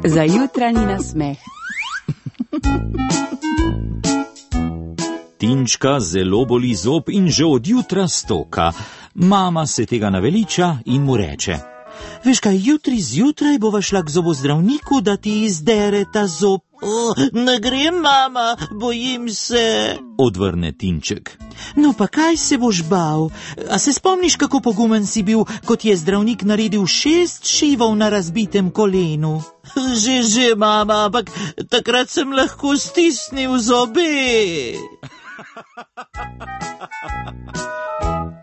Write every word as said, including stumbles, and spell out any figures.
Za jutranji nasmeh. Tinčka zelo boli zob in že od jutra stoka. Mama se tega naveliča in mu reče: veš kaj, jutri zjutraj bova šla k zobozdravniku, da ti izdere ta zob. O, ne grem, mama, bojim se, odvrne Tinček. No pa kaj se boš bal? A se spomniš, kako pogumen si bil, kot je zdravnik naredil šest šivov na razbitem kolenu? Že, že, mama, ampak takrat sem lahko stisnil zobe.